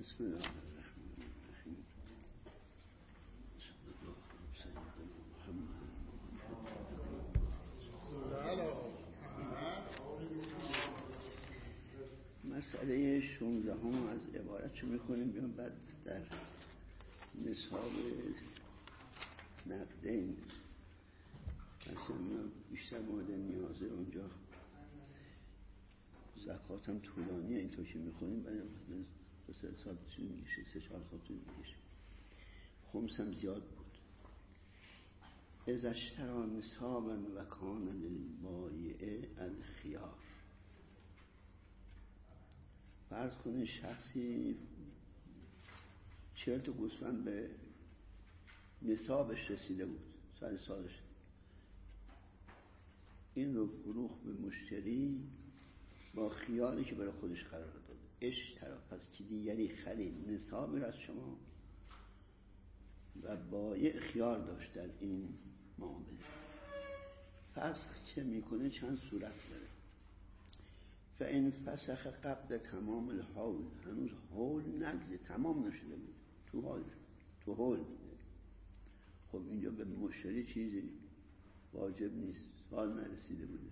بسم الله الرحمن الرحیم. صلی الله علی سیدنا محمد. مسئله 16 از عبارت چو میخونیم بیان بعد در نصاب نقدین اصلا بیشتر مورد نیازه. اونجا زکات هم طولانیه، اینطور که میخونیم بعد 2-3 سال طول میکشه، 3-4 سال طول میکشه. خمس هم زیاد بود. اذا اشتری نصابا و کان للبایع الخیار. فرض کنید شخصی 40 تا گوسفند به نصابش رسیده بود، 100 سالش. این رو فروخت به مشتری با خیاری که برای خودش قرار داد. اشترا، پس که دیگری خرید نصاب را از شما و بایع خیار داشت در این معامله. فسخ که میکنه چند صورت داره. فإن فسخ قبل تمام الحول، هنوز حول نگذه، تمام نشده بود، تو حول بوده. خب اینجا به مشتری چیزی واجب نیست، حال نرسیده بوده.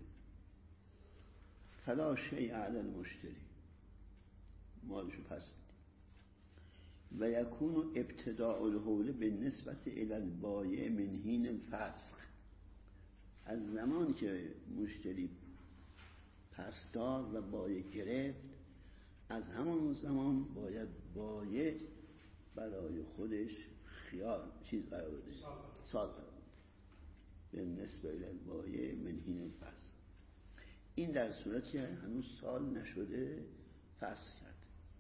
فلا شیء علی المشتری، مالشو پس بدیم. و یکون ابتداء الحول بالنسبة الی البایع من حین الفسخ، از زمان که مشتری پس داد و بایع گرفت، از همون زمان باید بایع برای خودش خیار چیز قرار بده، سال قرار بده. بالنسبة الی البایع من حین الفسخ، این در صورتی که هنوز سال نشده فسخ کرد.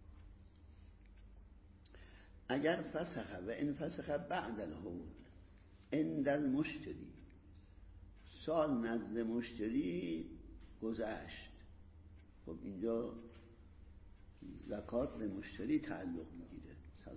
اگر فسخ و ان فسخ بعد الحول عند المشتری، سال نزد مشتری گذشت، خب اینجا زکات به مشتری تعلق میگیره.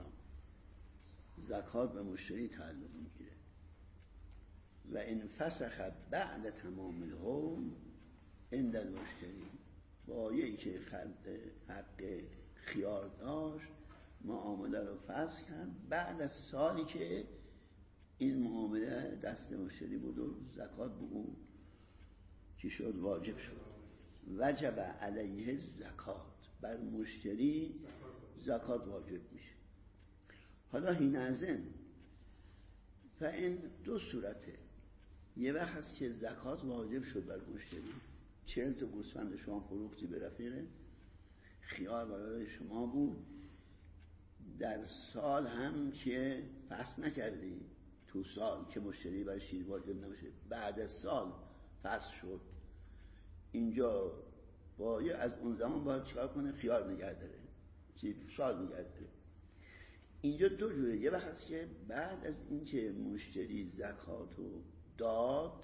زکات به مشتری تعلق میگیره. و ان فسخ بعد تمام الحول عند المشتری، بایعی که حق خیار داشت معامله رو فسخ کرد بعد از سالی که این معامله دست مشتری بود و زکات به او چی شد؟ واجب شد. وجب علیه زکات، بر مشتری زکات واجب میشه. حالا حینئذ فإن دو صورته. یه وقت هست که زکات واجب شد بر مشتری، 40 تا گوسفند شما فروختی به رفیق، خیار برای شما بود، در سال هم که فسخ نکردی، تو سال که مشتری برای چیز واجب نمیشه، بعد از سال فسخ شد. اینجا باید از اون زمان باید چیکار کنه؟ خیار نگه داره، سال نگه داره. اینجا دو جوره. یه وقت هست که بعد از اینکه مشتری زکاتو داد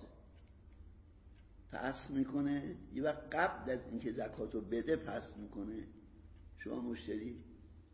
فسخ میکنه، یه وقت قبل از اینکه زکاتو بده فسخ میکنه. شما مشتری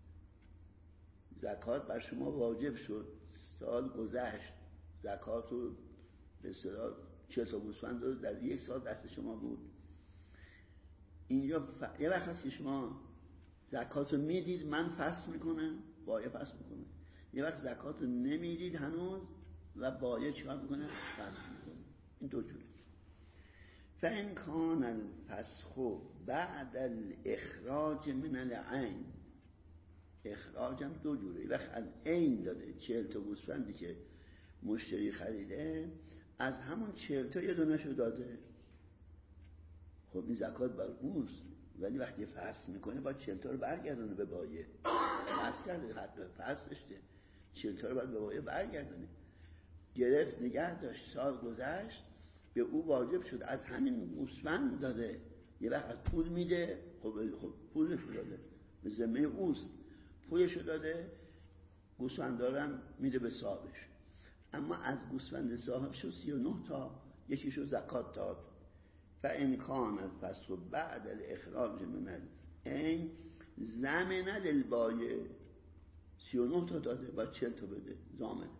زکات بر شما واجب شد، سال گذشت، زکاتو به اصطلاح 40 تا گوسفند در یک سال دست شما بود. اینجا یه وقت هست که شما زکاتو میدید، من فسخ میکنم، بایع فسخ میکنه. یه وقت زکاتو نمیدید هنوز و بایع چیکار میکنه؟ فسخ میکنه. این دو جوره. فإن کان الفسخ بعد الاخراج من العین، اخراج هم دو جوره. یه وقت از عین داده، 40 تا گوسفندی که مشتری خریده، از همون 40 تا یه دونه‌شو داده، خب این زکات بر اوست. ولی وقتی فسخ میکنه باید 40 تا رو برگردونه به بایع. فسخ کرده، حق فسخ داشته، 40 تا رو باید به بایع برگردونه. گرفت نگه داشت، سال گذشت، به او واجب شد، از همین گوسفند داده. یه وقت از پول میده، خب پولشو داده، به ذمه اوست، پولشو داده، گوسفندارم میده به صاحبش. اما از گوسفند صاحبشو 39 تا یکیشو زکات داد. فإن کان الفسخ بعد الاخراج من العین ضمن للبایع، 39 تا داده باید 40 تا بده، ضامن.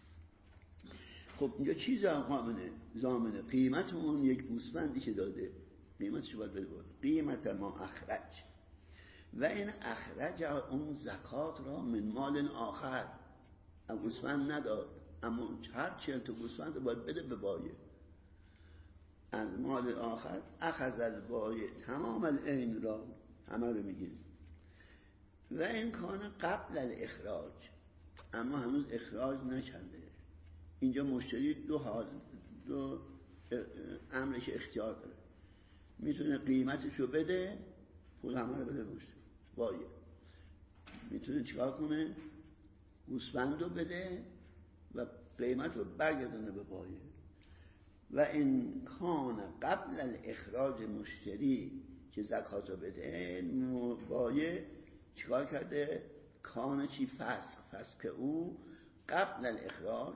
خب اینجا چی ضامنه؟ قیمت اون یک گوسفندی که داده، قیمتش باید بده. قیمت ما اخرج، و این اخرج اون زکات را من مال آخر، گوسفند نداد اما هر 40 تا گوسفند رو باید بده به بایه، از مال آخر اخذ از بایه تمام العین را، همه رو میگه. و این کان قبل الاخراج، اما هنوز اخراج نکرده. اینجا مشتری دو امرش اختیار داره، میتونه قیمتشو بده، پول همه رو بده مشتری بایه، میتونه چیکار کنه؟ گوسفند رو بده و قیمت رو برگردونه به بایه. و این کان قبل الاخراج مشتری که زکات رو بده، بایه چیکار کرده؟ کان چی؟ فسخ او قبل الاخراج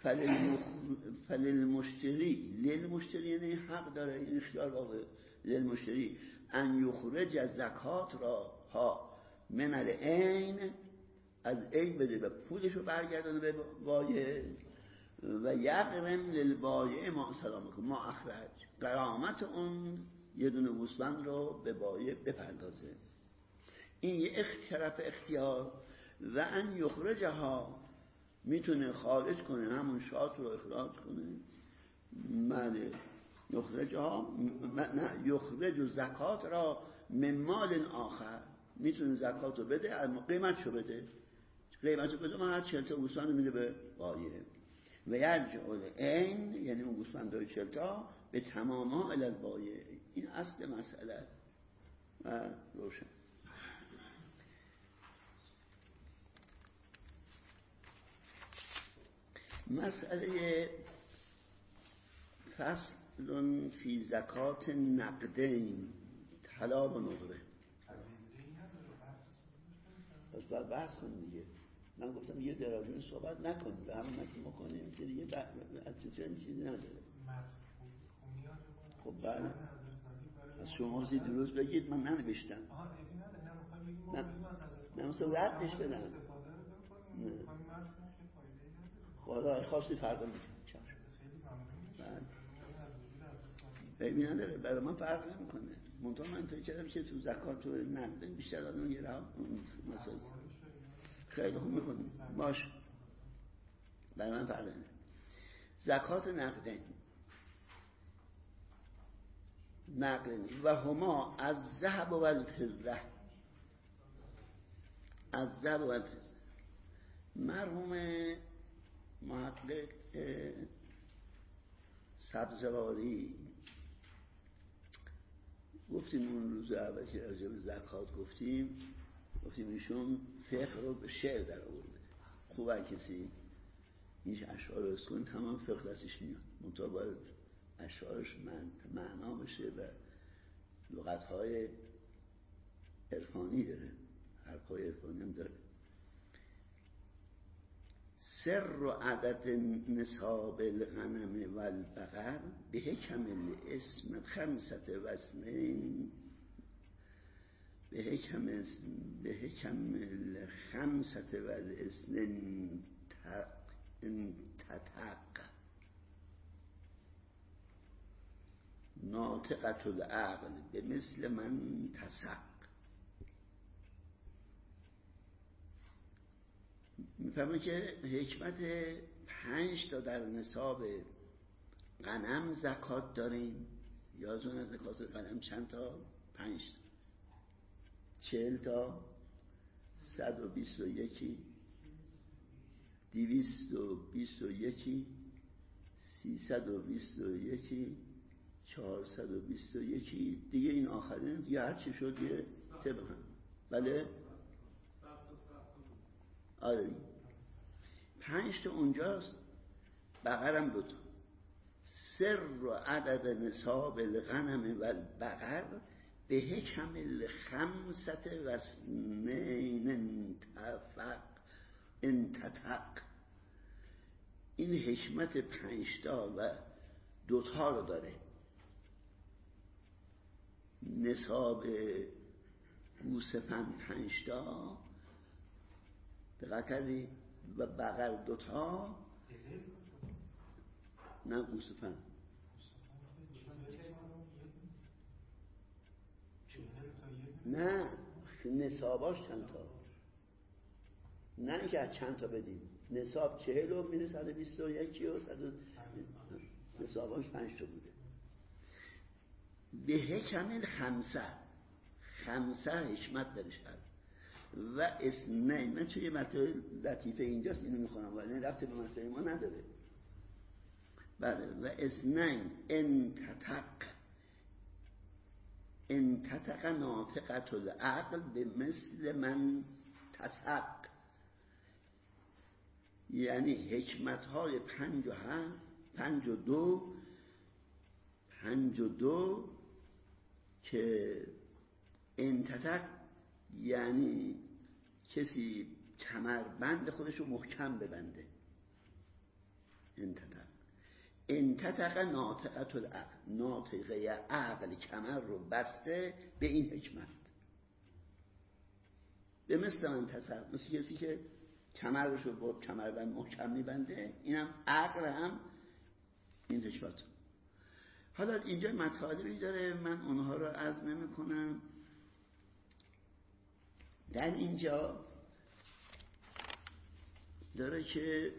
فللمشتری، للمشتری یعنی حق داره، این اختیار واقع للمشتری ان یخرج زکات را ها من العین، از عین بده و پولشو برگردانه به بایه. و یقرم للبایع ما سلامکم ما اخرج، قرامت اون یه دونه گوسفند رو به بایع بپردازه. این یه طرف اختیار. و ان یخرجها، میتونه خارج کنه، همون شات رو اخراج کنه. بله یخرجها، نه یخرج زکات را من مال آخر، میتونه زکات رو بده اما قیمتشو بده، قیمتشو بده من هر 40 تا گوسفند میده به بایع. و یرجع العین، یعنی اون گوسفندای 40 تا به تماما الی البایع. این اصل مسئله و روشن. مسئله فصل فی زکات نقدین، طلا و نقره. پس باید بحث کنیم دیگه. من گفتم یه دراجون صحبت نکنیم، به همون متن ما کنیم که دیگه چیزی نداره. خب بله، از شما زید روز بگید، من ننوشتم. نه مثلا ردش بدم. خدا خواستی فردا میگم ببین نداره، برای من فرق نمیکنه. منطقه من فکر کردم که تو زکات و نقدین بیشتر آدم یه راه مثلا خیلی خوب میکنیم باش، برای من فرق نمیکنه. زکات نقدین و هما از ذهب و الفضه، از ذهب و الفضه. مرحوم محقق سبزواری گفتیم اون روز اول که راجع به زکات گفتیم ایشون فقه رو به شعر در آورده. خوبه کسی این اشعار رو اسکن تمام فقه دستش میاد، منطقه باید اشعارش معنا بشه و لغتهای عرفانی داره، حرفهای عرفانی هم داره. سر و عدد نصاب الغنم و البقر به حکم الاسم خمسة و اثنین، به حکم الخمسة و الاثنین تتق ناطقة العقل به مثل من تسق. میفهمه که حکمت 5 تا در نصاب غنم زکات داریم. یادتون از زکات غنم چند تا؟ 5 تا، 40 تا، 121، 221، 321، 421 دیگه. این آخرین دیگه هر چی شد یه طبق هم. بله آره 5 تا اونجاست، بقرم 2 تا. سر و عدد نصاب الغنم و البقر به حکم الخمسة و اثنین انتتق. این حکمت 5 تا و 2 تا رو داره. نصاب گوسفند 5 تا دقیق کردی و بقر 2 تا، نه گوسفند نه نصاباش چند تا، نه اینکه از چند تا بدیم. نصاب 40 و میره 121 و نصاباش 5 تا بوده. به حکم خمسه حکمت درش هست و اثنین. من چون یه مطلب لطیفه اینجاست اینو میخونم ولی رفته به مسئله ما نداره. بله. و اثنین انتتق ناطقة العقل به مثل من تسق، یعنی حکمت های 52 که انتتق یعنی کسی کمربند خودشو محکم ببنده. انتتق ناطقة العقل، ناطقه عقل کمر رو بسته به این حکمت. به مثل من تصرف، مثل کسی که کمرش رو با کمربند محکم میبنده، اینم عقل هم این حکمت. حالا اینجا مطالبی داره من اونها رو عرض نمی‌کنم. در اینجا داره که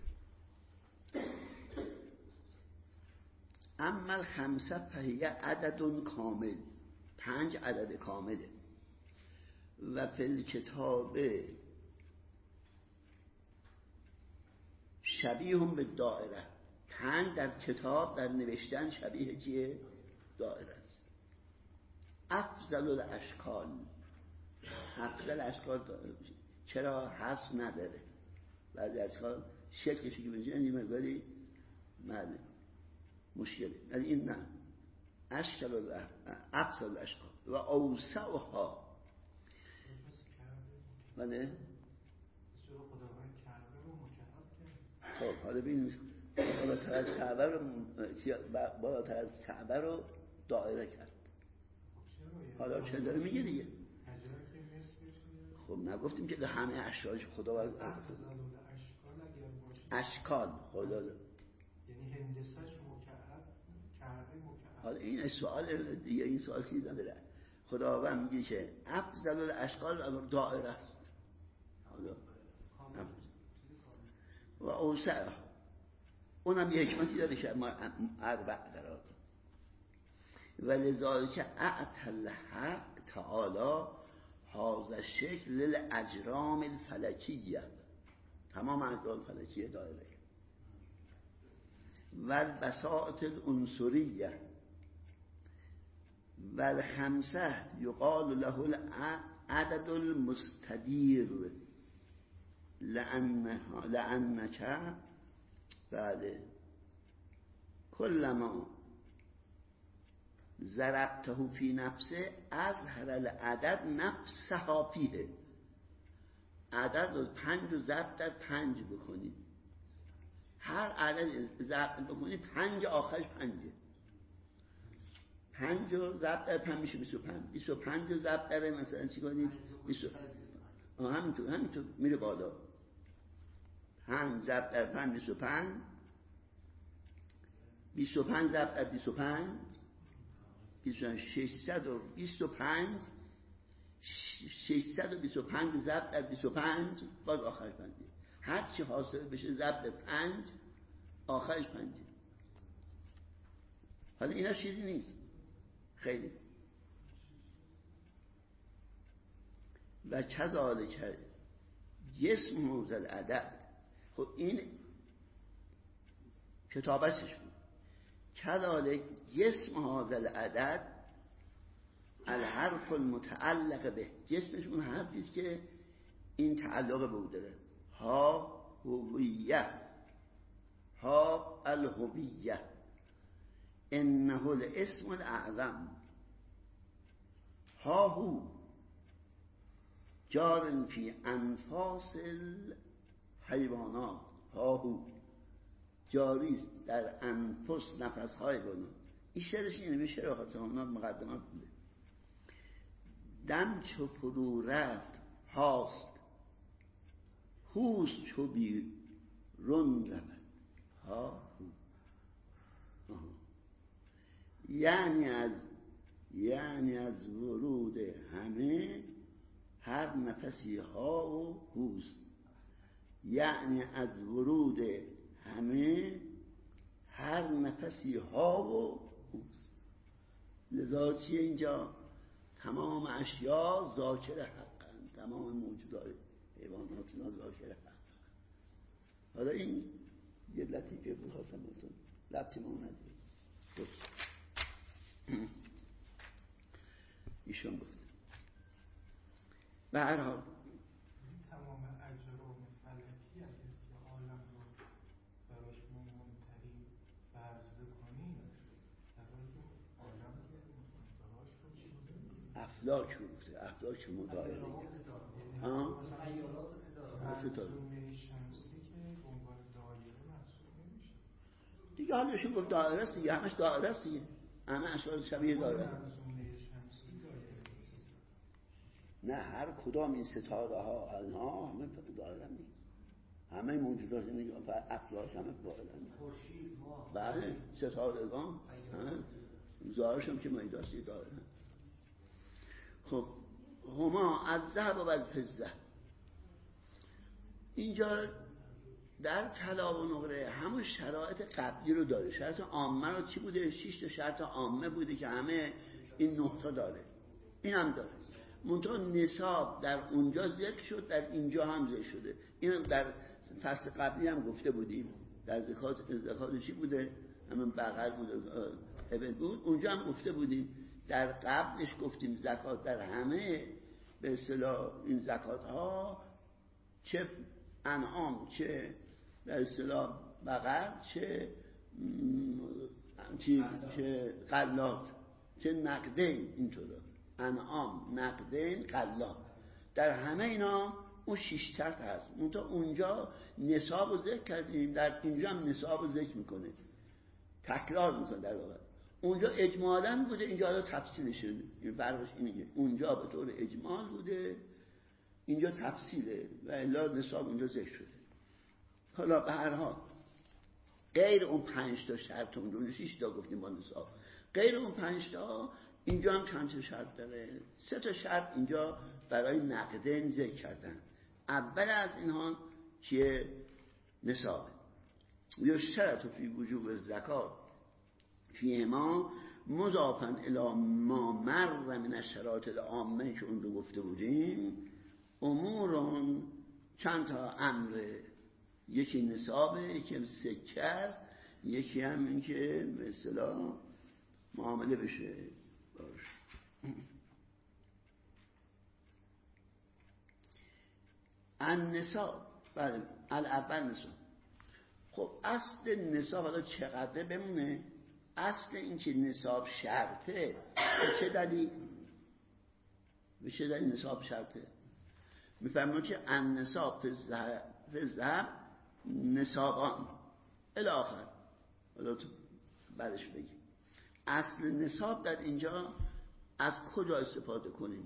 اما الخمسه فهی عدد کامل، 5 عدد کامله. و فی الکتاب شبیه هم به دائره، 5 در کتاب در نوشتن شبیه چیه؟ دائره است. افضل الاشکال چرا حذف نداره؟ بعضی اشکال شکلش که بینجا این مقداری معلوم مشکله، ولی این نه. افضل الاشکال و اوسعها. بله. خب حالا ببینید بالاتر از کعبه رو دائره کرد. حالا چه داره میگه دیگه؟ خب نگفتیم که همه اشکالش خدا اشکال خدا یعنی هندسه‌ش مکعب کعبه مکعب. حالا این سوال دیگه، این سوال چیزی نداره. خداوند میگه که افضل الاشکال دائره است. حالا و اوسع اونم یه حکمتی داره که ما اربع قرار داد. و لذالک اعطى الحق تعالی هذا الشکل للاجرام الفلکیه، تمام اجرام فلکیه دائره. و البساط العنصریه و الخمسه یقال له العدد المستدیر لأنك بله كلما ضربته في نفسه اظهر العدد نفسها فیه. عدد رو 5 رو ضرب در 5 بکنید، هر عدد ضرب بکنید 5 آخرش 5 رو ضرب در 5 میشه 25. 25 رو ضرب در مثلا چی کنید 20. همینطور میره بالا. 5 ضرب در 5 25. 25 ضرب در 25 625. 625 ضرب در 25 باز آخرش 5. هر چی حاصل بشه ضرب در 5 آخرش 5. حالا اینا چیزی نیست خیلی. و کذالک جسم موزه العدد. خب این کتابتش بود. کذالک جسم هذا العدد الحرف المتعلق به. جسمش اون حرفیست که این تعلق به او داره. ها هویه، ها الهویه، انه الاسم الاعظم. ها هو جار فی انفاس الحیوانات. ها هو جاریست در انفس نفسهای بنا. این شعرش اینه، این شعر خاصمانات مقدمات بوده. دم چو فرو رفت هاست، هوست چو بیرون رفت. ها هو یعنی از ورود همه هر نفسی ها و هوست، یعنی از ورود همه هر نفسی ها و هوست. لذا چیه اینجا؟ تمام اشیا ذاکر حقن، تمام موجودات حیوانات اینا ذاکر حق. حالا این یه لطیفه بود خواستم بهتون ربطی ما نداره. ایشون گفت به هر حال تمام اجرام فلکی اگر که عالم رو براش مهمترین فرض بکنیم، برای عالم که منتهاش رو چی بوده؟ افلاک رو گفته، افلاک مدائره ستاره شمسی که به عنوان دایره محسوب نمیشه دیگه. حالشون گفت دایره است دیگه، همش دایره است دیگه، همه اشیاء شبیه دایره. نه هر کدام این ستاره ها اینها همه دایره نیست، همه موجودات نیست، افلاک همه دایره نیست. خورشید، ماه، بله ستارگان ظاهرشون که میداسی دایره. خب هما از ذهب و الفضه، اینجا در طلا و نقره همون شرایط قبلی رو داره. شرط عامه رو چی بوده؟ 6 تا شرط عامه بوده که همه این 9 تا داره، این هم داره. منتها نصاب در اونجا ذکر شد، در اینجا هم ذکر شده. این در فصل قبلی هم گفته بودیم. در زکات چی بوده؟ همون بقر بود، ابل بود. اونجا هم گفته بودیم. در قبلش گفتیم زکات در همه به اصطلاح این زکات ها، چه انعام، چه به اصطلاح بقر، چه قلات، چه نقدین، اینطوره. انعام، نقدین، قلات، در همه اینا اون 6 شرط هست. اونجا نصاب رو ذکر کردیم، در اینجا هم نصاب رو ذکر میکنه، تکرار میکنه در واقع. اونجا اجمالاً بوده، اینجا تفصیلشه. این فرقش اینه، اونجا به طور اجمال بوده، اینجا تفصیله و الا نصاب اونجا ذکر شده. حالا به هر حال غیر اون 5 تا شرط، اونجا 6 تا گفتیم با نصاب، غیر اون 5 تا اینجا هم چند تا شرط داره. 3 تا شرط اینجا برای نقدین ذکر کردن. اول از اینها که نصاب یا شرط فی وجوب زکات فی ما مضافن الی ما مر من الشرایط العامه که اون رو گفته بودیم. امورون چند تا امر، یکی نصابه، یکی هم سکه است، یکی هم این که به اصطلاح معامله بشه باش. النصاب، بله الاول نصاب. خب اصل نصاب حالا چقدر بمونه؟ اصل این که نصاب شرطه، به چه دلیل؟ به چه دلیل نصاب شرطه؟ میفهمون که النصاب فی الذهب نصابان الاخر. حالا تو بعدش بگیم اصل نصاب در اینجا از کجا استفاده کنیم؟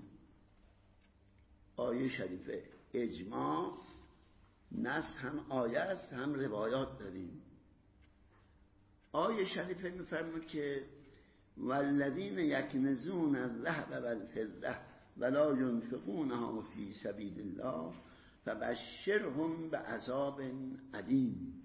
آیه شریفه، اجماع، نص، هم آیه است هم روایات داریم. آیه شریفه میفرمود که والذین یکنزون الذهب والفضة ولا ينفقونها فی سبیل الله فبشرهم بعذاب علیم.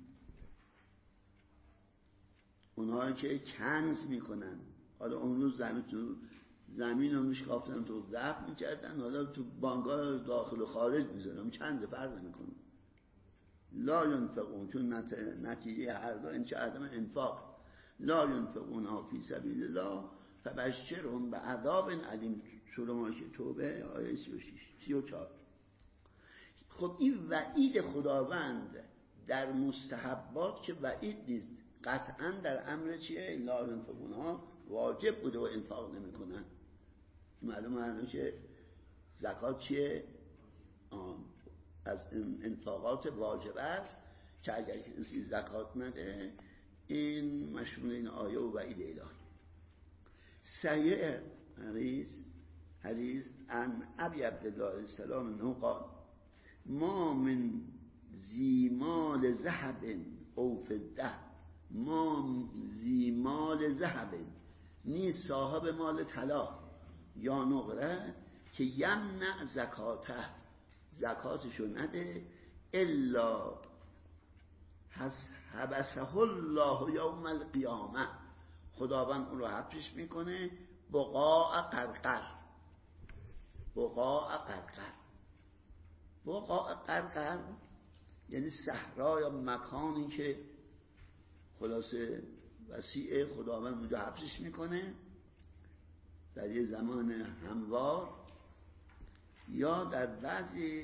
اونها که کنز میکنن، حالا اون روز زمین رو میشکافتن تو ذهب میکردن، حالا تو بانک‌ها داخل و خارج میذارن، کنز فرق نمیکنه. لا ینفقون، چون نتیجه هر دو این چه عدم انفاق. لا ینفقونها فی سبیل الله فبشرهم بعذاب علیم. سوره مایده توبه آیه 34. خب این وعید خداوند در مستحبات که وعید نیست، قطعا در امر چیه؟ لا ینفقونها واجب بوده و انفاق نمیکنن. معلومه که زکات چیه؟ از انفاقات واجب است که اگر کسی زکات نده این مشمول این آیه و وعید الهی. صحیح حدیث عن ابی عبدالله السلام انه قال ما من ذی مال ذهب او فضه، ما ذی مال ذهب، نیست صاحب مال طلا یا نقره که که یمنع زکاته، زکاتشو نده، الا حبسه الله یوم القیامه، خداوند اون رو حبسش میکنه، بقاع قرقر. بقاع قرقر، بقاع قرقر یعنی صحرا یا مکانی که خلاصه وسیع، خداوند اونجا حبسش میکنه در یه زمان هموار، یا در بعضی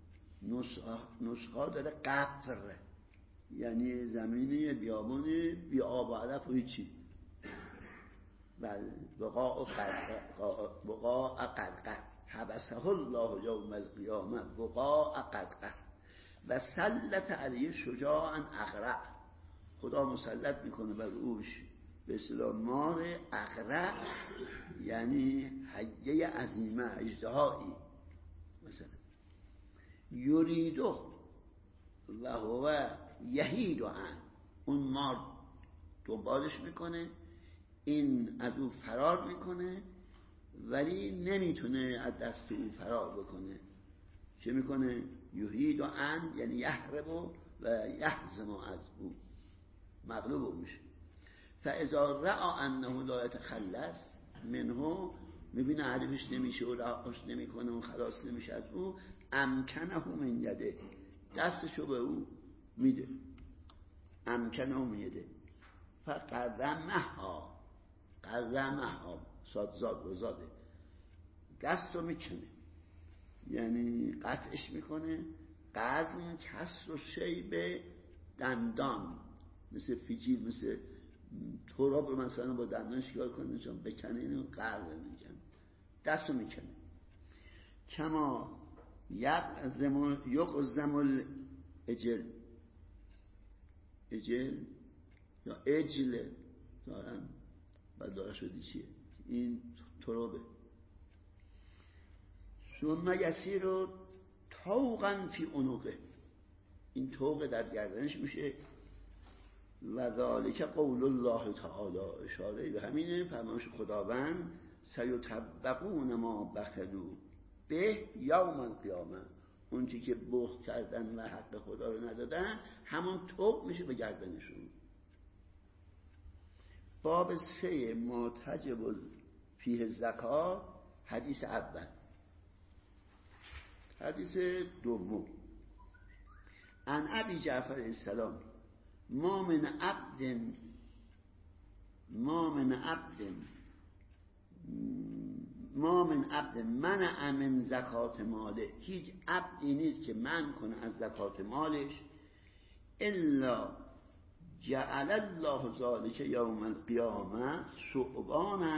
نسخه داره قفر، یعنی زمینی بیابونی بی آب و علف و هیچی. بله، بقاع قرقر، حبسه الله یوم القیامه بقاع قرقر. و سلط علیه شجاعا اقرع، خدا مسلط میکنه بر اوش به اصطلاح مار اقرع، یعنی حیه عظیمه، اژدهایی مثلا. یریدو و هو یهید عن، اون مار دنبالش میکنه، این از او فرار میکنه ولی نمیتونه از دست او فرار بکنه. چه میکنه؟ یهید عن یعنی یهرب و یهزم از او، مغلوب میشه. فاذا رأى انه لا يتخلص منه، میبینه حریفش نمیشه و رهاش نمیکنه و خلاص نمیشه از او، امکنه من یده، دستشو به او میده، امکنه من یده. فقرمها، قرمها صاد و زاده، دستو میکنه یعنی قطعش میکنه. قزم کسر و شیب دندان، مثل فیجیل، مثل تراب رو مثلا با دندان شکار کنه چون بکنه، اینو قرم میگن، دستو میکنه. کما یقزم الاجل، اجل یا اجل دارن بداره شدی چیه، این ترابه. ثم یسیر طوقا فی عنقه، این طوق در گردنش میشه. و ذالک قول الله تعالی، اشاره به همینه فرمایش خداوند، سیطبقون ما بخلوا به یوم القیامه، اون چی که بخل کردن و حق خدا رو ندادن همون طوق میشه به گردنشون. باب 3 ما تجب فیه زکات، حدیث اول. حدیث دوم، عن ابی جعفر السلام، ما من عبد منع من زکات ماله، هیچ عبدی نیست که منع کنه از زکات مالش، الا جعل الله ذلك یوم القیامه ثعبانا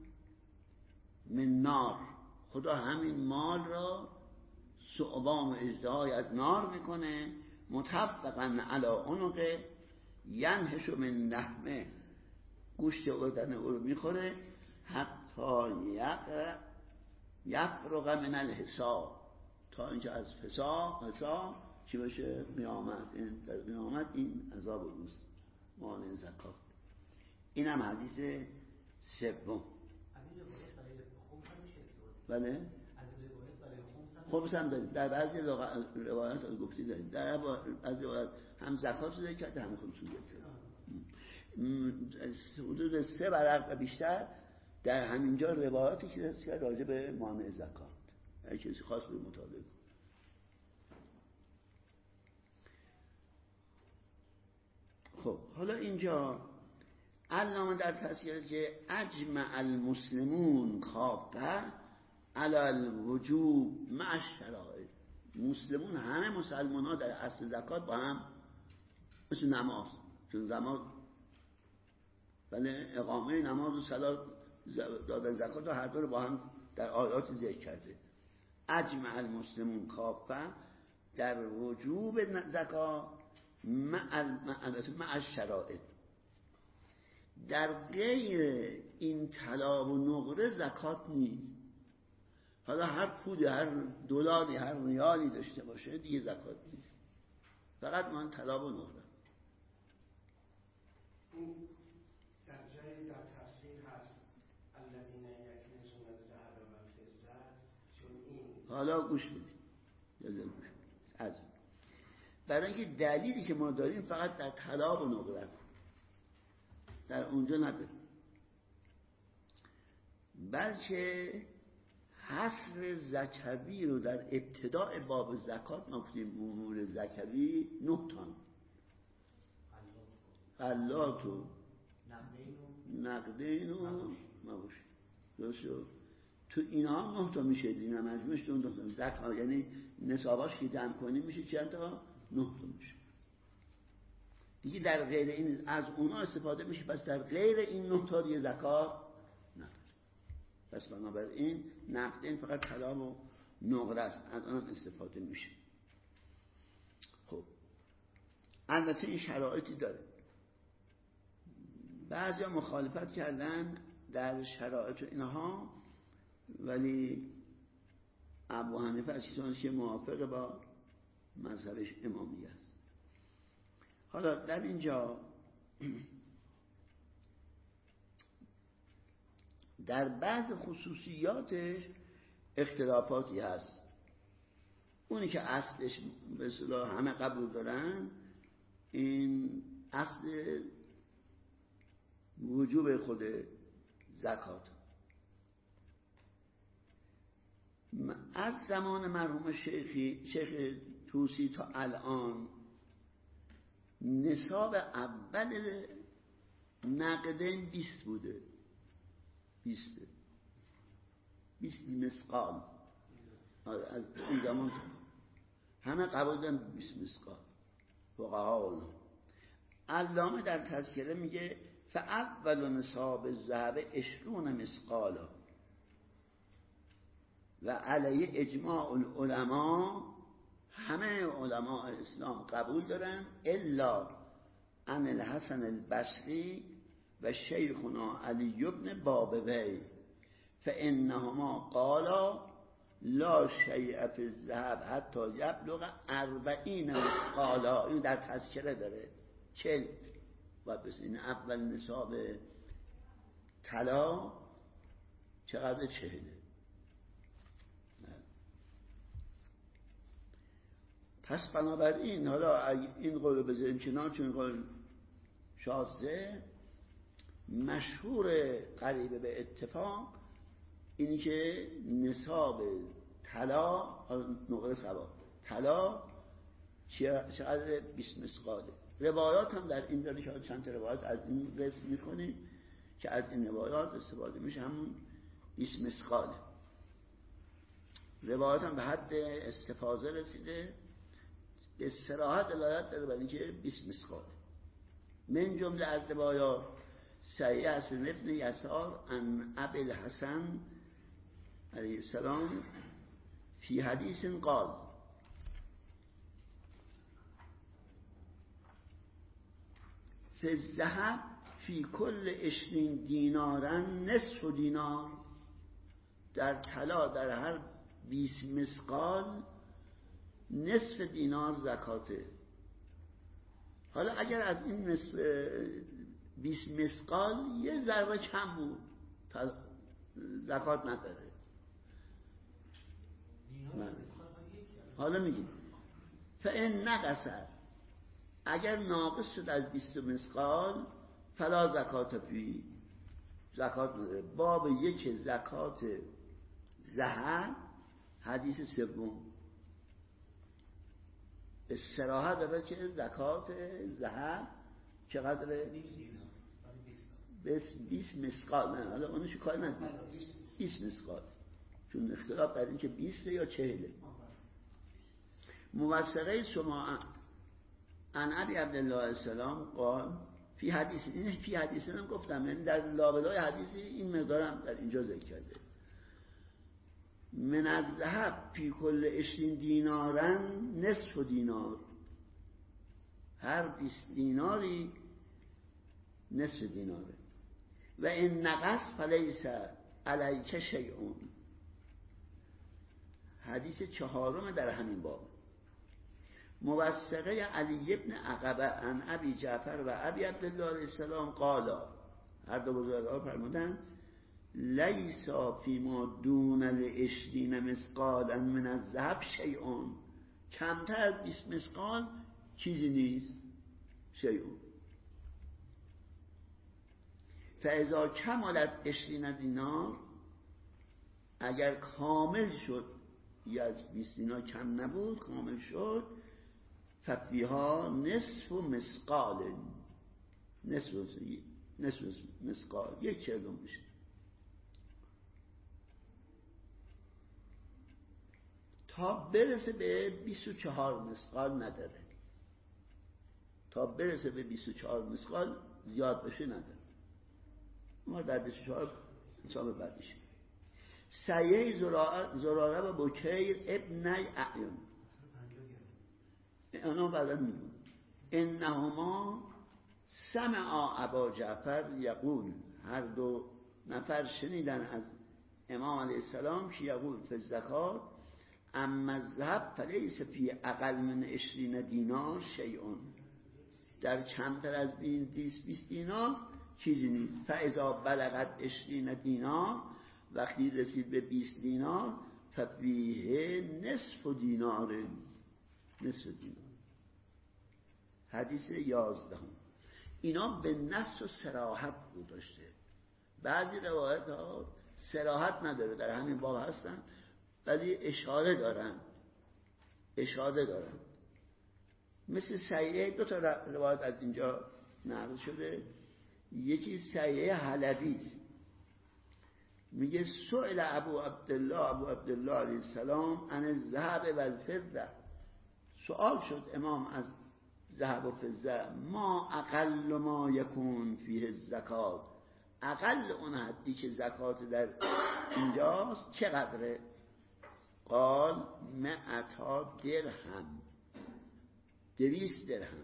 من نار، خدا همین مال را ثعبان و اژدهای از نار میکنه، مطبقا علی عنقه، ینهش من لحمه، گوشت بدن او رو میخوره، حتی یفرغ من الحساب، تا اینکه از حساب چی باشه؟ قیامت. این در قیامت این عذاب اوست، مال زکات. اینم حدیث سوم. بله، خمس هم داریم، در بعضی روایات از گفتی داریم، در بعضی روایات هم زکات رو ذکر کرده هم خمس رو ذکر کرده. حدود 3 ورق بیشتر در همینجا روایاتی که هست که راجع به مانع زکات، اگه کسی خواست رو مطالعه کن. خب حالا اینجا علامه در تذکره که اجمع المسلمون کافه علی الوجوب مع الشرائط، مسلمون همه مسلمان ها در اصل زکات با هم، مثل نماز، چون نماز ولی اقامه نماز و صلات دادن زکات و هر دو رو با هم در آیات ذکر کرده. اجمع المسلمون کافه در وجوب زکات مع الشرائط، در غیر این طلا و نقره زکات نیست. حالا هر پولی، هر دلاری، هر ریالی داشته باشه دیگه زکات نیست، فقط من طلا و نقره است. این در جایی در تفسیر هست الذین یکنزون الذهب و الفضة، چون حالا گوش بدید. برای اینکه دلیلی که ما داریم فقط در طلا و نقره است، در اونجا نداریم، بلکه حصر زکوی رو در ابتداء باب زکات ما گفتیم امور زکوی 9 تا، غلات و نقدین و مباشر، درست شد؟ تو اینها 9 تا میشه، اینا مجموعش 9 تا زکات، یعنی نصاباش که جمع کنیم میشه چند تا؟ 9 تا میشه دیگه. در غیر این از اونا استفاده میشه، پس در غیر این 9 تا دیگه زکات نداره. پس بنابراین نقدین فقط طلا و نقره است، از اونم استفاده میشه. خب البته این شرایطی داره، بعضیا مخالفت کردن در شرایط اینها، ولی ابو حنیفه از کسانش موافق با مذهبش امامی است. حالا در اینجا در بعض خصوصیاتش اختلافاتی هست. اونی که اصلش به اصطلاح همه قبول دارن، این اصل وجوب خود زکات. از زمان مرحوم شیخ طوسی تا الان نصاب اول نقدین 20 بوده، 20 مسقال. از این زمان همه قبول دارن 20 مسقال فقها. علامه در تذکره میگه فاول نصاب الذهب 20 مسقالا و علیه اجماع العلماء، همه علماء اسلام قبول دارن الا عن الحسن البصری و شیخنا علی بن بابوی فانهما قالا لا شیء فی الذهب حتی یبلغ 40 مسقالا. این در تذکره داره 40 و بس. این اول نصاب طلا چقدر؟ 40. پس بنابراین حالا این قول بذاریم کنار، چون این قول شاذه، مشهور قریبه به اتفاق اینی که نصاب طلا، نقره سواد طلا چقدر؟ 20 مسقاله. روایات هم در این داره که چند تا روایات از این قسم میکنیم که از این روایات استفاده میشه، همون 20 مسقاله. روایات هم به حد استفاضه رسیده، به صراحت دلالت داره بر اینکه 20 مسقاله. من جمله از روایات سعی حسن ابن یسار عن ابی الحسن علیه السلام فی حدیث قال فی الذهب فی کل 20 دینارا نصف دینار. در طلا در هر 20 مسقال نصف دینار زکاته. حالا اگر از این 20 مسقال یه ذره کم بود زکات نداره. حالا میگیم فإن نقص، اگر ناقص شد از 20 مسقال فلا زکات فی، زکات نداره. باب 1 زکات ذهب، حدیث سوم استراحه داره که زکات ذهب چقدره؟ 20 مسقال. نه حالا اونشو کار نداره، 20 مسقال، چون اختلاف در این که 20 یا 40. موثقه شما عن ابی عبدالله السلام قال فی حدیث، این فی حدیث هم گفتم، یعنی در لابلای حدیثی این مقدارم در اینجا ذکر کرده. من الذهب فی کل 20 دینارا نصف دینار، هر 20 دیناری نصف دیناره. و این نقص فلیس علیک شیء، حدیث 4 در همین باب. موثقه علی ابن عقبه عن ابی جعفر و ابی عبدالله علیه السلام قالا، هر دو بزرگوار فرمودن لیسا فیما دون العشرین مثقالا من الذهب شیء، کمتر از 20 مثقال چیزی نیست. شیء. فاذا کملت 20 دینار، اگر کامل شد یا از 20 دینار کم نبود کامل شد، ففیها نصف مسقال، نصف مسقال 1/4 میشه. تا برسه به 24 مسقال نداره، تا برسه به 24 مسقال زیاد بشه نداره. ما در 24 حساب بعدش سیه زراره و بکیر ابنی اعیون، اونا بعدا میگون انهما سمعا ابا جعفر یقول، هر دو نفر شنیدن از امام علیه السلام که یقول فی الزکات اما الذهب فلیس فی اقل من 20 دینار شیء، در کمتر از 20 دینار چیزی نیست. فاذا بلغت 20 دینار، وقتی رسید به 20 دینار، ففیه نصف دینار، نصف دینار. حدیث 11. اینا به نص و صراحت بود داشته. بعضی روایت ها صراحت نداره، در همین باب هستن ولی اشاره دارن. مثل سیعه 2 روایت از اینجا نقل شده. یکی سیعه حلبی است، میگه سئل ابو عبدالله علیه السلام عن الذهب و الفضه، سؤال شد امام از ذهب و فضه، ما اقل ما یکون فیه الزکات، اقل اون حدی که زکات در اینجاست چقدره؟ قال 100 درهم، 200 درهم.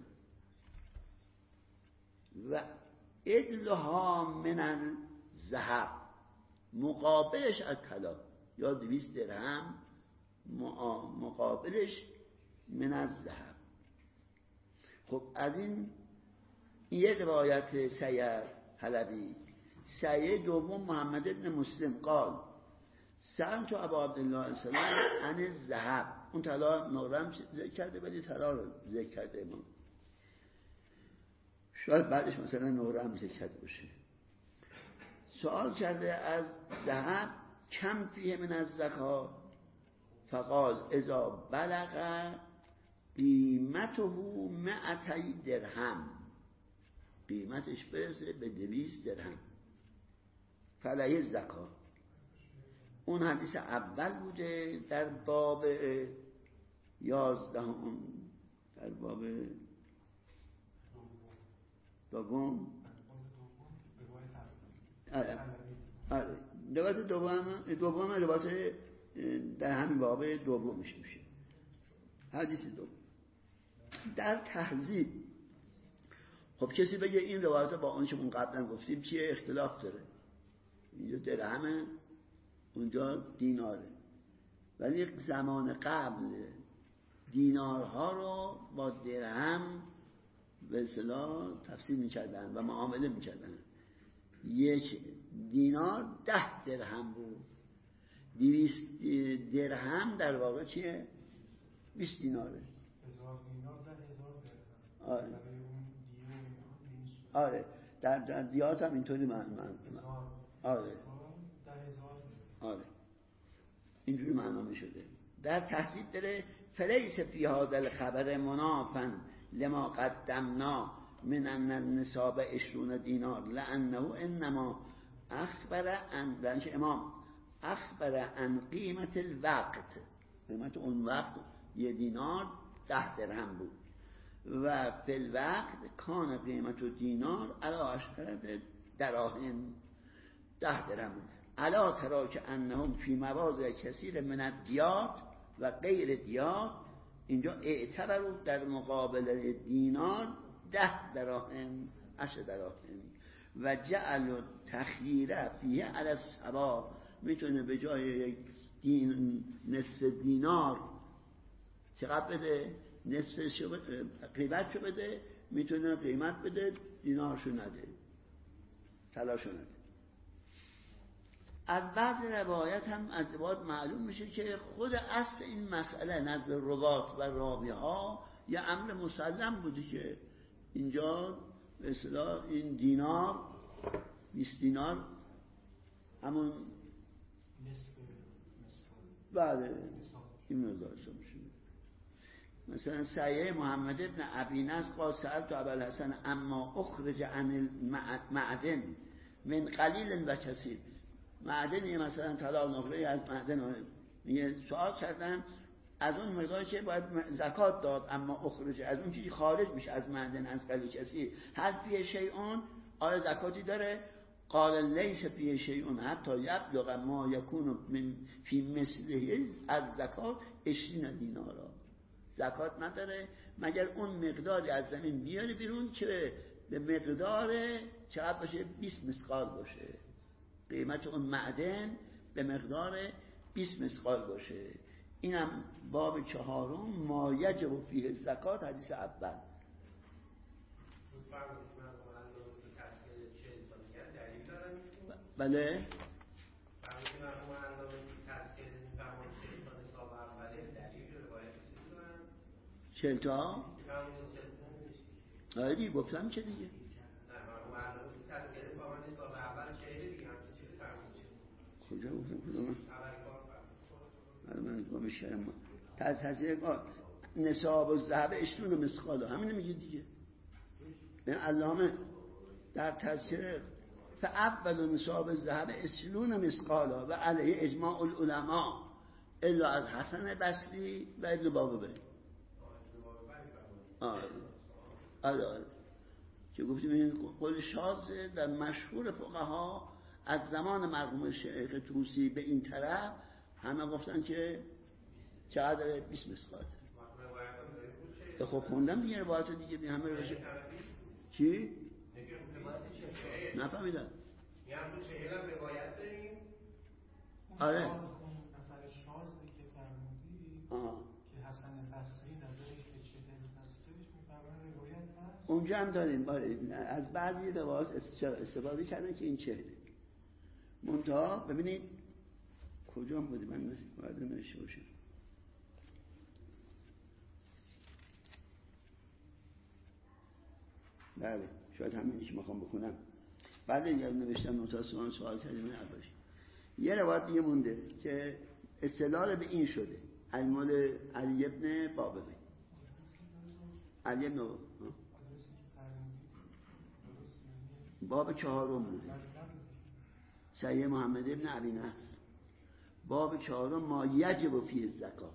و ادلها من الذهب، مقابلش از طلا، یا 200 درهم مقابلش من الذهب. خب از این یه روایت سیعه حلبی. سیعه دوم محمد ابن مسلم قال سألت ابا عبدالله السلام عن الذهب، اون طلا نقرم ذکر کرده ولی طلا رو ذکر کرده امام، شاید بعدش مثلا نقرم ذکر کرده باشه. سوال کرده از ذهب کم فیه من الزکات، فقال اذا بلغ قیمته 200 درهم، قیمتش برسه به 200 درهم فعلیه زکات. اون حدیث اول بوده در باب 11، در باب دوم. روایت دوم روایت در همین باب دومش میشه. حدیث دوم در تهذیب. خب کسی بگه این روایت با اون که اون قبلا گفتیم چیه؟ اختلاف داره. اینجا درهمه، اونجا دیناره، ولی زمان قبل دینارها رو با درهم به اصطلاح تفسیر میکردن و معامله میکردن. 1 دینار 10 درهم بود، 200 درهم در واقع چیه؟ 20 دیناره. 1000 دینار 10,000 درهم. آره در دیات هم اینطوری آره اینجوری معنا می شده. در تحصیل داره فلیس فی هذا الخبر منافا لما قدمنا من ان النصاب 20 دینار لانه انما اخبر عن، لانش امام اخبر عن قیمت الوقت، قیمت اون وقت 1 دینار 10 درهم بود و فی الوقت کان قیمت دینار علی 10 دراهم، 10 درهم بود. الا ترا که انهم فی مواضع کثیر من الدیات و غیر دیات، اینجا اعتبروا در مقابل دینار 10 دراهم 10 دراهم و جعل تخییره فیه علی السوا، میتونه به جای نصف دینار چقدر بده؟ نصفشو قیمتشو بده، میتونه قیمت بده دینارشو نده، طلاشو نده. از بعض روایت هم از روایت معلوم میشه که خود اصل این مسئله نزد روات و راوی ها یه امر مسلم بوده که اینجا به اصطلاح این دینار 20 دینار همون بله این مقدار میشه. مثلا سعیه محمد ابن ابینس قال سألت ابوالحسن اما اخرج عن المعدن من قلیل و کثیر. معدنی مثلا طلا نقره از معدن میگه سوال کردم از اون مقداری که باید زکات داد، اما اخرج از اون چیزی خارج میشه از معدن از قلیل کثیر هل فیه شیئون آیا زکاتی داره؟ قال لیس فیه شیئون حتی یبلغ ما یکون فی مثله از زکات 20 دینارا. زکات نداره مگر اون مقداری از زمین بیاره بیرون که به مقدار چقدر باشه 20 مثقال باشه، قیمت اون معدن به مقدار 20 مثقال باشه. اینم باب 4 ما یجب فیه زکات حدیث اول. بله چلتا آره دیگه گفتم که دیگه کجا گفتم کدوم من گمش کردم تذکر نصاب الذهب 20 مثقال همین میگه دیگه. این علامه در تذکر فاول نصاب الذهب 20 مثقالا و علیه اجماع العلماء الا از حسن بصری و ابن بابوی. آره که گفتیم این قول شاذ در مشهور فقها از زمان مرحوم شیخ طوسی به این طرف همه گفتن که چقدر 20 مثقال. خب خوندم دیگه روایت دیگه بی همه روشه. چی؟ نفهمیدم. آره اون نفر شازی که فرمودی که حسن بصری نظرش به 40 هستش میفرمایند روایت هست اونجا هم داریم از بعضی روایات استفاده کردن که این 40 منتها ببینید کجا بودی من باید نوشته باشم بله شاید همینی که میخوام بخونم بعد یاد نوشتم نوتاسمان سوال کردیم نباشید. یه روایت دیگه مونده که استدلال به این شده المال علی ابن بابوی علی ابن باب 4 بوده سعیه محمد ابن ابینس باب 4 ما یجب فیه الزکات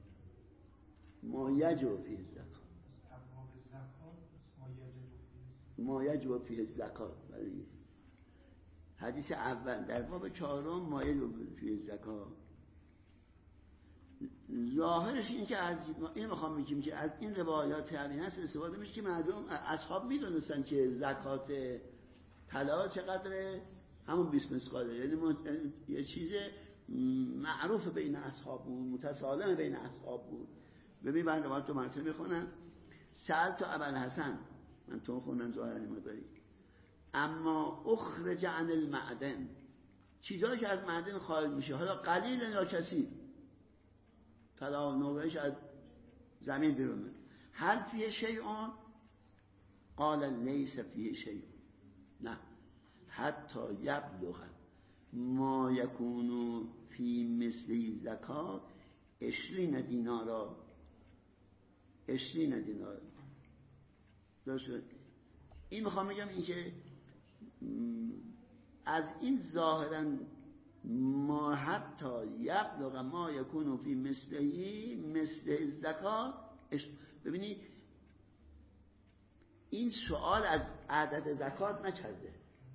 ما یجب فیه الزکات ما یجب فیه الزکات حدیث اول در باب 4 ما یجب فیه الزکات. ظاهرش این که از این میخوام میگیم که از این روایات ابینس استفاده میشه که مردم اصحاب میدونستن که زکات طلا چقدره همون 20 مثقاله، یعنی یه چیز معروف بین اصحاب بود متسالم بین اصحاب بود. ببین من روایت تو مرتبه میخونم سألت ابوالحسن من تو خوندم ظاهر مداری اما اخرج عن المعدن چیزایی که از معدن خارج میشه حالا قلیل یا کثیر طلا نوعش از زمین بیرونه هل فیه شیئون قال لیس فیه شیئون نه حتی یبلغ ما یکونو فی مثل زکات 20 دینارا 20 دینار. درسته این میخوام بگم این که از این ظاهرا ما حتی یبلغ ما یکونو فی مثل زکات. ببینید این سوال از عدد زکات نکرده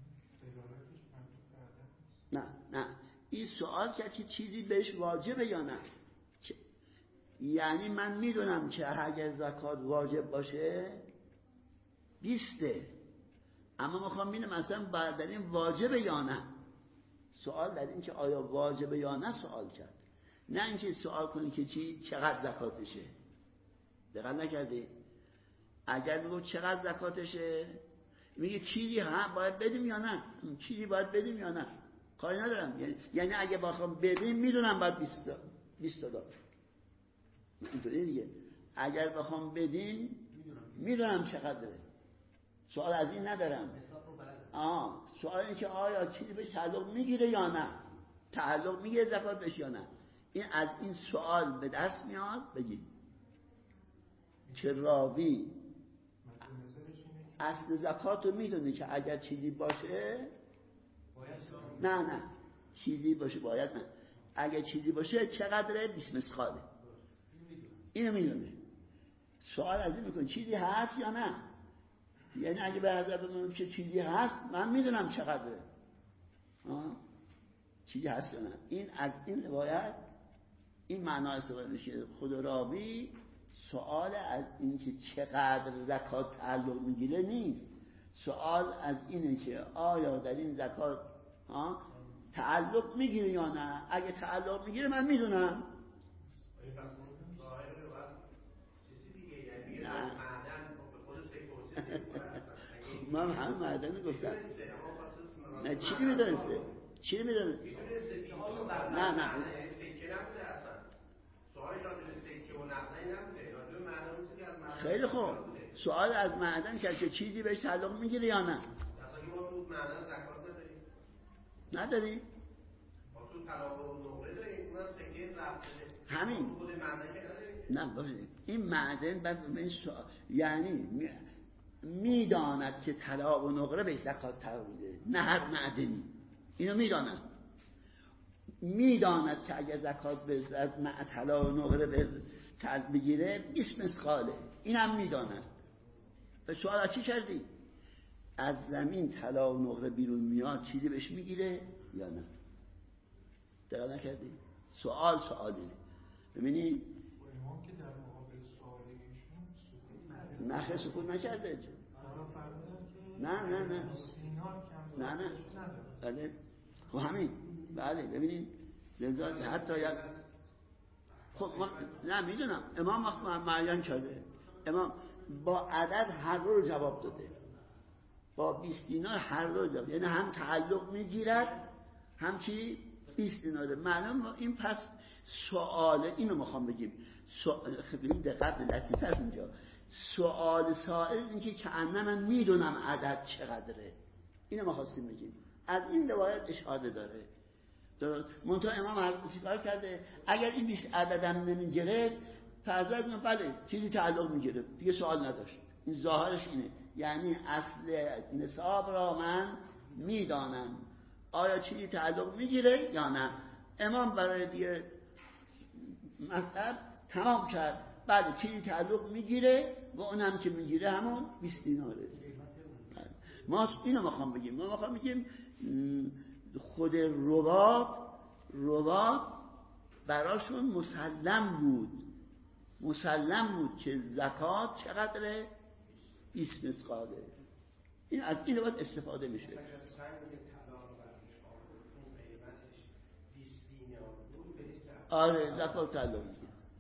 نه این سوال کرد که چیزی بهش واجبه یا نه. یعنی من میدونم که اگر زکات واجب باشه 20 اما میخوام ببینم اصلا بعد در این واجبه یا نه. سوال در این که آیا واجبه یا نه سوال کرد، نه اینکه سوال کنی که چقدر زکاتشه. دقت نکردی؟ اگر میگو چقدر زکاتشه میگه چیزی باید بدیم یا نه، چیزی باید بدیم یا نه. کاری ندارم. یعنی اگه بخوام بدیم میدونم باید 20 تا داد. اینطوری دیگه. اگر بخوام بدیم میدونم چقدره. سوال از این ندارم. سوال اینه که آیا چیزی به تعلق میگیره یا نه؟ تعلق میگیره زکات بهش یا نه؟ این از این سوال به دست میاد بگید که راوی اصل زکات رو میدونه که اگر چیزی باشه نه چیزی باشه باید نه، اگر چیزی باشه چقدره 20 مسخاله، اینو میدونه. سوال از این میکنه چیزی هست یا نه. یعنی اگه به حضر بگم که چیزی هست من میدونم چقدره، چیزی هست یا نه. این از این روایت این معنا استفاده میشه. خود راوی سوال از این که چقدر زکات تعلق میگیره نیست، سوال از اینه که آیا در این زکات تعلق میگیره یا نه. اگه تعلق میگیره من میدونم. من همه معدن گفتم. نه چی میدونسته؟ چی میدونسته؟ نه خیلی خوب. سوال از معدن که چیزی بهش تعلق میگیره یا نه. نداری؟ همین. نه ببینید این معدن یعنی میداند که طلا و نقره بهش زکات تعلق میده، نه هر معدنی. اینو میداند که اگر زکات به طلا و نقره به تعلق بگیره 20 مسخاله، اینم میداند. به سوال چی کردی؟ از زمین طلا و نقره بیرون میاد چیزی بهش میگیره یا نه؟ دقیق نکردی؟ سوالی ببینید امام که در مقابل سوالی ایشون نخه سکوت نکرده. نه بله خب همین بله. ببینید لذا حتی یک خب نه میدونم امام وقت معین کرده، امام با عدد هر رو جواب داده، با 20 دینار هر رو جواب، یعنی هم تعلق میگیرد هم چی 20 دینار. معلوم این پس سوال اینو میخوام بگیم. خیلی دقت لطیفه است اینجا. سوال سائل این که من میدونم عدد چقدره، اینو ما خواستیم بگیم. از این روایت اشاره داره. درست. منتها امام چیکار کرده؟ اگر این 20 عددم نمیگرفت فرضاً میگم بله چیزی تعلق میگیره، دیگه سوال نداشت. این ظاهرش اینه، یعنی اصل نصاب را من میدانم آیا چیزی تعلق میگیره یا نه. امام برای دیگه مطلب تمام کرد بله چیزی تعلق میگیره و اونم که میگیره همون 20 دیناره. ما اینو میخوام بگیم. ما میخوام بگیم خود رباط براشون مسلم بود که زکات چقدره 20 مسقاله. این از این باید استفاده میشه. آره زکات تعلق میگیره.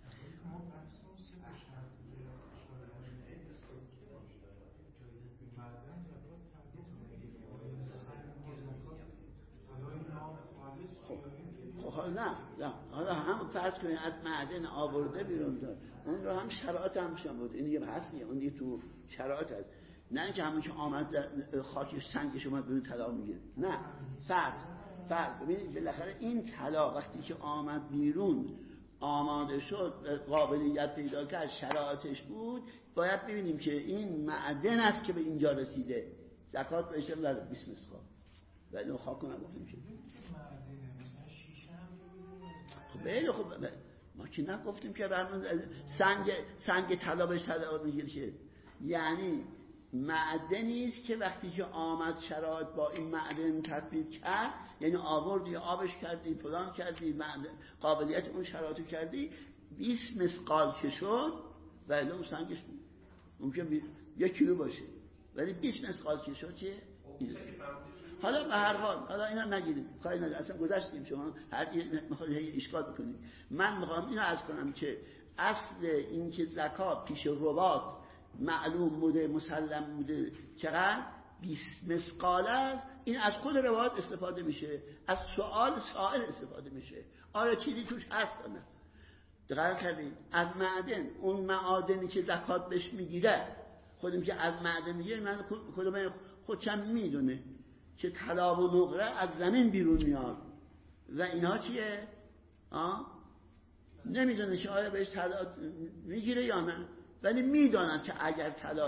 نه حالا هم فرض کنید از معدن آورده بیرون داد، اون رو هم شرایط هم بود. این دیگه هست اون دیگه تو شرایط هست، نه اینکه همون که آمد خاکش سنگش اومد بیرون طلا میگیره. نه فرض ببینید بالاخره این طلا وقتی که آمد بیرون آماده شد قابلیت پیدا کرد شرایطش بود، باید ببینیم که این معدن است که به اینجا رسیده زکات بهش بده 20 مسقال. ولی خاک نگفتیم که خب ما که نگفتیم که برمون سنگ طلا بهش طلا میگیره که یعنی معدنی است که وقتی که آمد شرایط با این معدن تطبیق کرد، یعنی آوردی آبش کردی فلان کردی قابلیت اون شرایطو کردی 20 مسقال که شد ولی اون سنگش ممکن 1 کیلو باشه ولی 20 مسقال که شد چیه؟ حالا به هر حال حالا اینا نگیرید کاری نداره، اصلا گذشتیم. شما هر میخواد اشکال بکنید. من میخوام اینو عرض کنم که اصل این که زکات پیش رباط معلوم بوده مسلم بوده چقدر 20 مثقال است، این از خود روایت استفاده میشه، از سؤال سائل استفاده میشه، آیا چیزی توش هست یا نه. دقیق کردید؟ از معدن، اون معادنی که زکات بهش میگیره، خودم که از معدن میگیره، من خودم میدونه که طلا و نقره از زمین بیرون میاد و اینا چیه؟ نمیدونه که آیا بهش طلا میگیره یا نه، ولی میدونن که اگر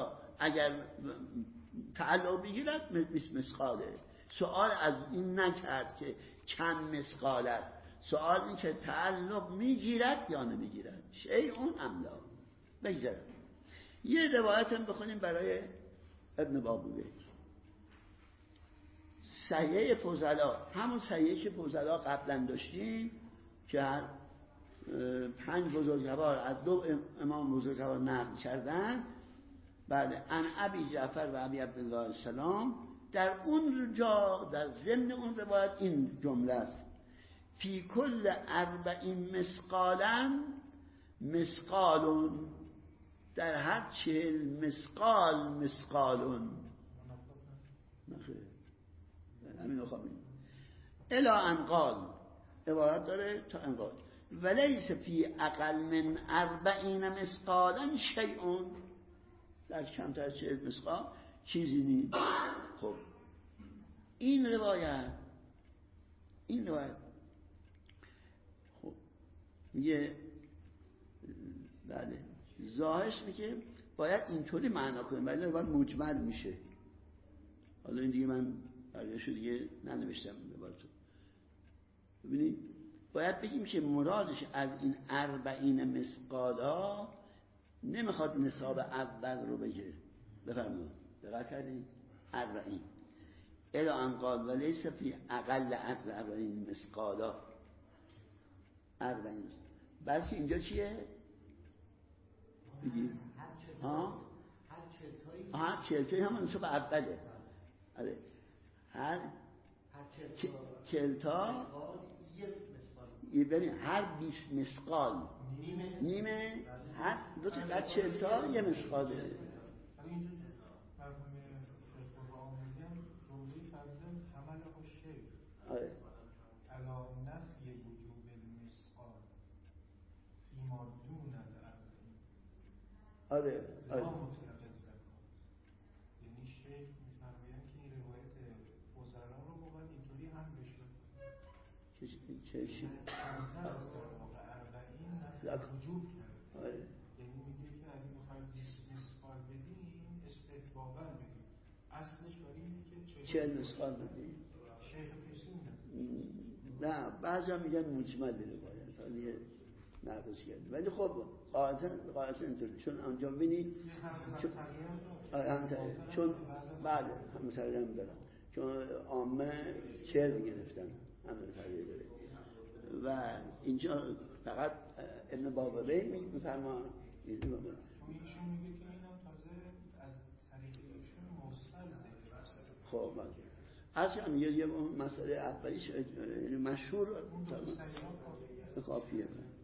تعلق بگیرد 20 مثقاله. سوال از این نکرد که چند مثقال است، سوال این که تعلق میگیرد یا نمیگیرد. شیء املا. بگذارم یه روایت هم بخونیم برای ابن بابویه. صحیح فضلا، همون صحیحی که فضلا قبلا داشتیم که 5 بزرگوار از 2 امام بزرگوار نقل کردن. بله، ان ابی جعفر و ابی عبدالله السلام، در اون جا در ضمن اون روایت این جمله است: فی کل 40 مثقالا مثقالون، در هر 40 مثقال مثقالون. نخیر همین رو خواهیم الا ان قال، عبارت داره تا ان قال ولیس فی اقل من 40 مثقالا شیء، در کمتر از 40 مثقال چیزی نیست. خب این روایت خب میگه بله ظاهرش میگه باید اینطوری معنا کنیم، ولی باید مجمل میشه. حالا این دیگه من برگشت دیگه ننوشتم براتون. ببینید باید بگیم که مرادش از این 40 مثقالا نمیخواد نصاب اول رو بگه. بفرمایید دقت کردین؟ 40 الا ان قال ولیس فی اقل از 40 مثقالا 40. بلکه اینجا چیه؟ بگید هر 40 هم نصاب اوله. آره هر 40 تا ببین هر 20 مثقال نیمه، هر دو تا در 40 تا یه مثقاله. آره علا نفی وجوب المثقال فیما دون الاربعین. آره مطلق زکات، یعنی شیخ میفرمایند که این روایت فضلا رو باید اینطوری هم بشه چه کمتر از در واقع 40 نفی وجوب کرد. یعنی میگه که اگه بخواید 20 مثقال بدین استحبابا بدین، اصلش برای اینه که 40 مثقال بدین. شیخ پیسی نه بعضی هم میگن مجمل روایت، ولی نقض کرد. ولی خب قاعدتا اینطوری، چون آنجا ببینید چون بله همه تغییر هم دارن، چون عامه 40 گرفتن همه تغییر داره و اینجا فقط ابن بابوی میفرما ایشون میگه که اینم تازه از طریق ایشون مرسل ذکر. خب هرچی هم یه اون مسئله اولیش مشهور کافیه.